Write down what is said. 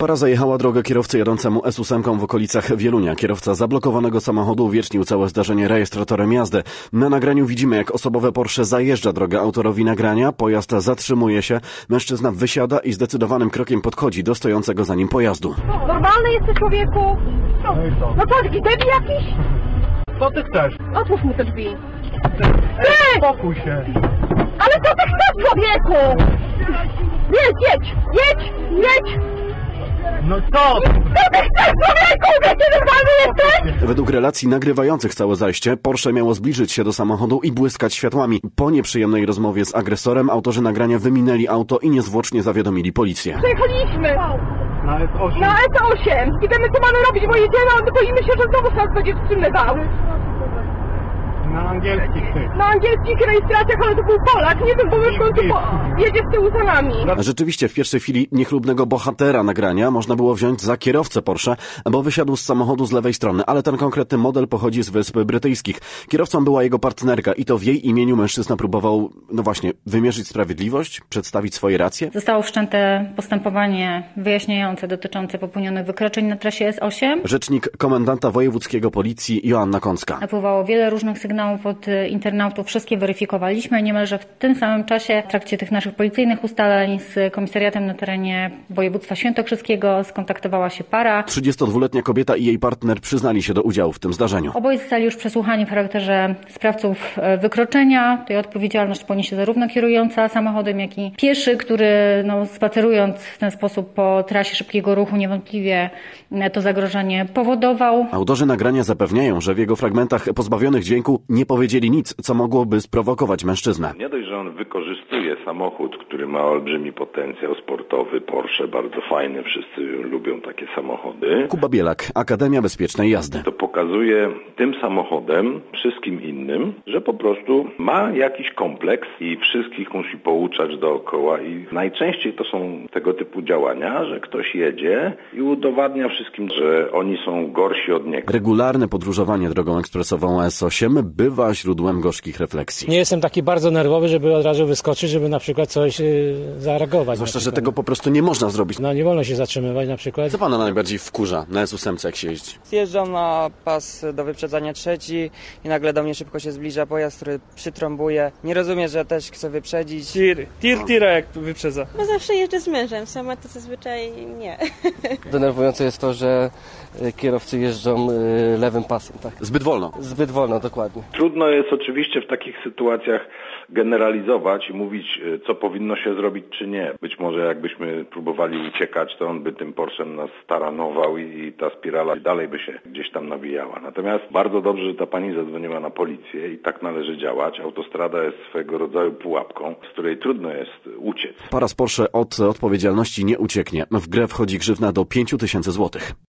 Para zajechała drogę kierowcy jadącemu S8 w okolicach Wielunia. Kierowca zablokowanego samochodu uwiecznił całe zdarzenie rejestratorem jazdy. Na nagraniu widzimy, jak osobowe Porsche zajeżdża drogę autorowi nagrania. Pojazd zatrzymuje się. Mężczyzna wysiada i zdecydowanym krokiem podchodzi do stojącego za nim pojazdu. Normalny jesteś, człowieku? No co, taki debil jakiś? Co ty chcesz? Otwórz mu te drzwi. Spokój się. Ale co ty chcesz, człowieku? Jedź! No co? Co ty chcesz, człowieku? Wiecie, normalny jesteś? Według relacji nagrywających całe zajście, Porsche miało zbliżyć się do samochodu i błyskać światłami. Po nieprzyjemnej rozmowie z agresorem autorzy nagrania wyminęli auto i niezwłocznie zawiadomili policję. Przejechaliśmy Na S8. na S8 i wiemy, co mamy robić, bo jedziemy, a boimy się, że znowu nas będzie wstrzymywał. Na angielskich ty. Na angielskich rejestracjach, ale to był Polak, nie wiem, bo my w końcu jedzie z tyłu za nami. Rzeczywiście w pierwszej chwili niechlubnego bohatera nagrania można było wziąć za kierowcę Porsche, bo wysiadł z samochodu z lewej strony, ale ten konkretny model pochodzi z Wysp Brytyjskich. Kierowcą była jego partnerka i to w jej imieniu mężczyzna próbował, wymierzyć sprawiedliwość, przedstawić swoje racje. Zostało wszczęte postępowanie wyjaśniające dotyczące popełnionych wykroczeń na trasie S8. Rzecznik komendanta wojewódzkiego policji Joanna Kącka. Napływało wiele różnych sygnałów od internautów, wszystkie weryfikowaliśmy. Niemalże w tym samym czasie w trakcie tych naszych policyjnych ustaleń z komisariatem na terenie województwa świętokrzyskiego skontaktowała się para. 32-letnia kobieta i jej partner przyznali się do udziału w tym zdarzeniu. Oboje zostali już przesłuchani w charakterze sprawców wykroczenia. Tutaj odpowiedzialność poniesie zarówno kierująca samochodem, jak i pieszy, który spacerując w ten sposób po trasie szybkiego ruchu niewątpliwie to zagrożenie powodował. Autorzy nagrania zapewniają, że w jego fragmentach pozbawionych dźwięku nie powiedzieli nic, co mogłoby sprowokować mężczyznę. Nie dość, że on wykorzystuje samochód, który ma olbrzymi potencjał sportowy, Porsche, bardzo fajny, wszyscy lubią takie samochody. Kuba Bielak, Akademia Bezpiecznej Jazdy. To pokazuje tym samochodem, wszystkim innym, że po prostu ma jakiś kompleks i wszystkich musi pouczać dookoła i najczęściej to są tego typu działania, że ktoś jedzie i udowadnia wszystkim, że oni są gorsi od niego. Regularne podróżowanie drogą ekspresową S8 bywa źródłem gorzkich refleksji. Nie jestem taki bardzo nerwowy, żeby od razu wyskoczyć, żeby na przykład coś zareagować. Zwłaszcza, że tego po prostu nie można zrobić. Nie wolno się zatrzymywać na przykład. Co pana najbardziej wkurza na S8, jak się jeździ? Zjeżdżam na pas do wyprzedzania trzeci i nagle do mnie szybko się zbliża pojazd, który przytrąbuje. Nie rozumie, że też chce wyprzedzić. Tir, jak wyprzedza. Bo zawsze jeżdżę z mężem, sama to zazwyczaj nie. Denerwujące jest to, że kierowcy jeżdżą lewym pasem. Tak? Zbyt wolno. Zbyt wolno, dokładnie. Trudno jest oczywiście w takich sytuacjach generalizować i mówić, co powinno się zrobić, czy nie. Być może jakbyśmy próbowali uciekać, to on by tym Porszem nas staranował i ta spirala dalej by się gdzieś tam nawijała. Natomiast bardzo dobrze, że ta pani zadzwoniła na policję i tak należy działać. Autostrada jest swego rodzaju pułapką, z której trudno jest uciec. Para z Porsche od odpowiedzialności nie ucieknie. W grę wchodzi grzywna do 5000 złotych.